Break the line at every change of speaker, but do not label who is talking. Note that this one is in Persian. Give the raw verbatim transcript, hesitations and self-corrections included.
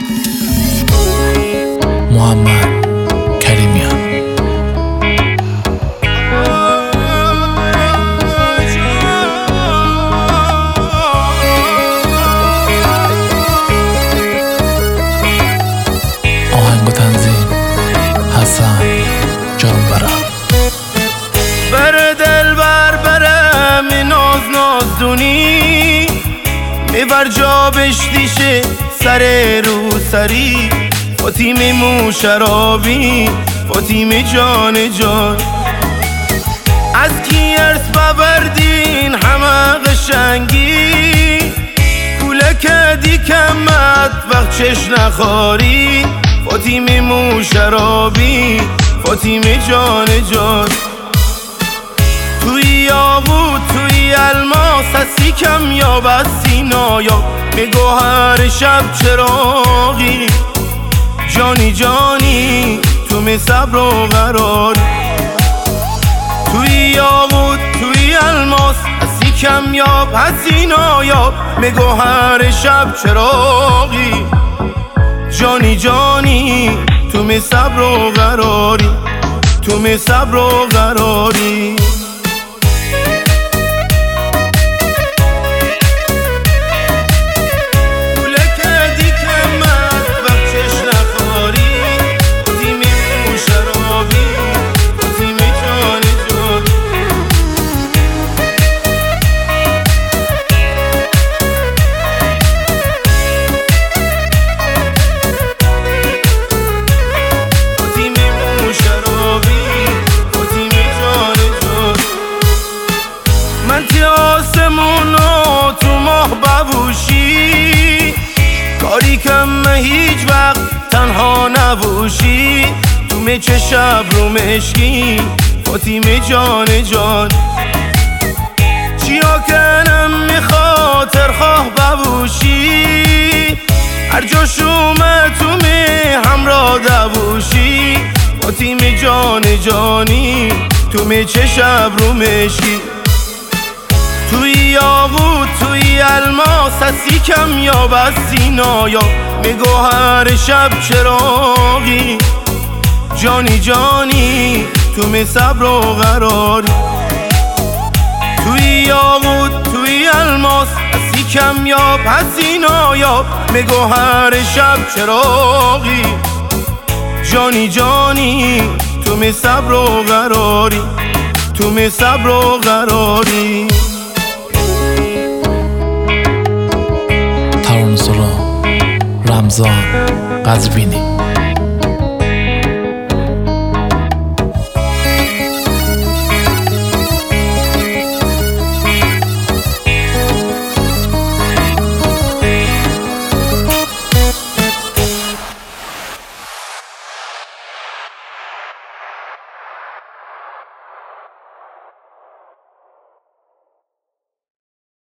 محمد کریمیان. آهنگ و تنظیم حسن جانورا.
بره دل بر بره می ناز ناز دونی میبر جا بشتیشه سر رو سری فاطمه مو شرابی فاطمه جان جان از کی ارث ببردین همه قشنگی کوله کدی کمت وقت چش نخاری فاطمه مو شرابی فاطمه جان جان توی یاقوت توی الماس هستی کم یا بس سینایا میگوهر شب چراغی جانی جانی تو می صبر و قرار توی یاقوت توی الماس هستی کم یا بس سینایا میگوهر شب چراغی جانی جانی تو می صبر و قراری تو می صبر و قراری آسمونو تو ماه ببوشی کاری کم هیچ وقت تنها نبوشی تو میچه شب رو مشکی فاطمه جان جان چیا کنم میخاطر خواه ببوشی هر جا شومه تو می همراه دبوشی فاطمه جان جانی تو میچه شب رو مشکی توی یاقوت توی الماس هستی کم یا بس سینایا میگوهر شب چراغی جانی جانی تو می صبر و قراری توی یاقوت توی الماس هستی کم یا بس سینایا میگوهر شب چراغی جانی جانی تو می صبر و قراری تو می صبر و قراری
ترانه‌سرا رمضان قزوینی.